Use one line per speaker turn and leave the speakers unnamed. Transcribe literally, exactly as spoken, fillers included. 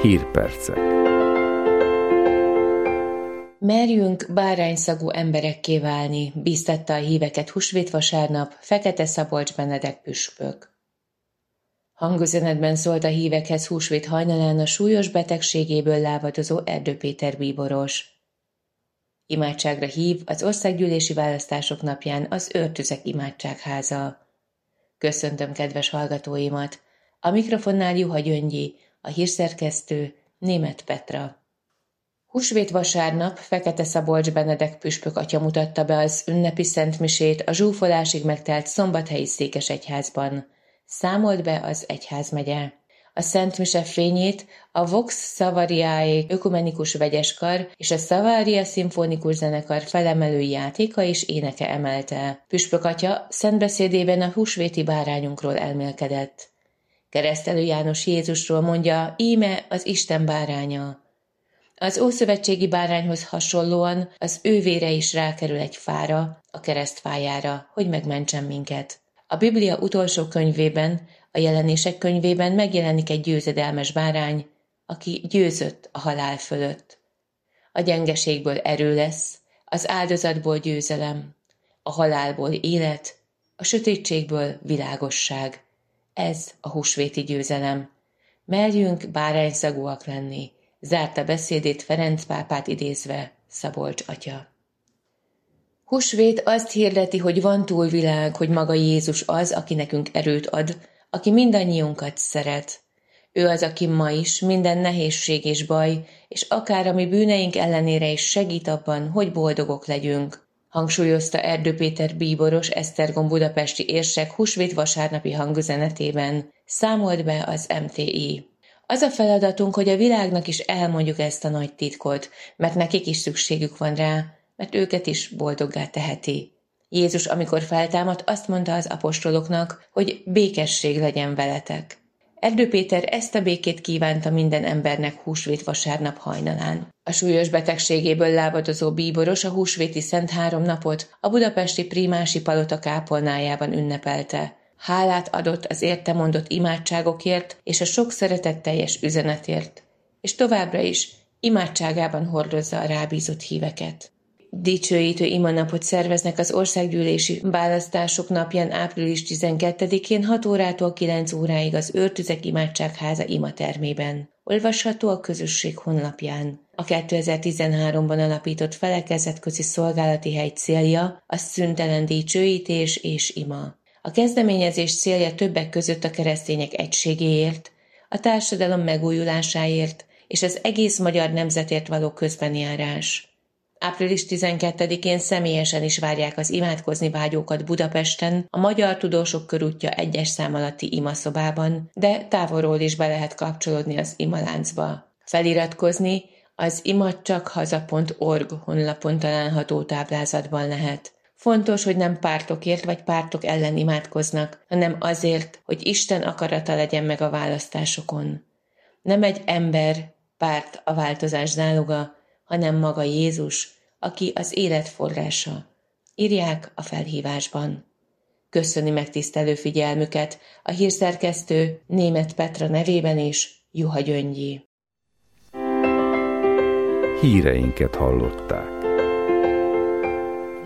Hírpercek.
Merjünk bárányszagú emberekké válni, bíztatta a híveket húsvétvasárnap Fekete Szabolcs Benedek püspök. Hangüzenetben szólt a hívekhez húsvét hajnalán a súlyos betegségéből lávadozó Erdő Péter bíboros. Imádságra hív az országgyűlési választások napján az Őrtüzek imádságháza. Köszöntöm kedves hallgatóimat! A mikrofonnál Juha Gyöngyi, a hírszerkesztő Németh Petra. Húsvét vasárnap Fekete Szabolcs Benedek püspök atya mutatta be az ünnepi szentmisét a zsúfolásig megtelt Szombathelyi székesegyházban. Számolt be az egyházmegye. A szentmise fényét a Vox Savariae ökumenikus vegyeskar és a Savaria szimfonikus zenekar felemelő játéka és éneke emelte. Püspök atya szentbeszédében a húsvéti bárányunkról elmélkedett. Keresztelő János Jézusról mondja, íme az Isten báránya. Az ószövetségi bárányhoz hasonlóan az ő vére is rákerül egy fára, a keresztfájára, hogy megmentsen minket. A Biblia utolsó könyvében, a Jelenések könyvében megjelenik egy győzedelmes bárány, aki győzött a halál fölött. A gyengeségből erő lesz, az áldozatból győzelem, a halálból élet, a sötétségből világosság. Ez a húsvéti győzelem. Merjünk bárányszagúak lenni, zárta beszédét Ferenc pápát idézve Szabolcs atya. Húsvét azt hirdeti, hogy van túlvilág, hogy maga Jézus az, aki nekünk erőt ad, aki mindannyiunkat szeret. Ő az, aki ma is minden nehézség és baj, és akár a mi bűneink ellenére is segít abban, hogy boldogok legyünk, hangsúlyozta Erdő Péter bíboros Esztergom budapesti érsek húsvét vasárnapi hangüzenetében, számolt be az em té i. Az a feladatunk, hogy a világnak is elmondjuk ezt a nagy titkot, mert nekik is szükségük van rá, mert őket is boldoggá teheti. Jézus, amikor feltámadt, azt mondta az apostoloknak, hogy békesség legyen veletek. Erdő Péter ezt a békét kívánta minden embernek húsvét vasárnap hajnalán. A súlyos betegségéből lábadozó bíboros a húsvéti szent három napot a budapesti Prímási palota kápolnájában ünnepelte. Hálát adott az érte mondott imádságokért és a sok szeretetteljes üzenetért, és továbbra is imádságában hordozza a rábízott híveket. Dicsőítő imanapot szerveznek az országgyűlési választások napján április tizenkettedikén hat órától kilenc óráig az Őrtüzek imádságháza imatermében. Olvasható a közösség honlapján. A kétezer-tizenháromban alapított felekezetközi szolgálati hely célja a szüntelen dicsőítés és ima. A kezdeményezés célja többek között a keresztények egységéért, a társadalom megújulásáért és az egész magyar nemzetért való közbenjárás. április tizenkettedikén személyesen is várják az imádkozni vágyókat Budapesten, a Magyar Tudósok Körútja egyes szám alatti imaszobában, de távolról is be lehet kapcsolódni az imaláncba. Feliratkozni az imadcsakhaza pont org honlapon található táblázatban lehet. Fontos, hogy nem pártokért vagy pártok ellen imádkoznak, hanem azért, hogy Isten akarata legyen meg a választásokon. Nem egy ember, párt a változás záloga, hanem maga Jézus, aki az élet forrása. Írják a felhívásban. Köszöni megtisztelő figyelmüket a hírszerkesztő Németh Petra nevében is Juha Gyöngyi.
Híreinket hallották.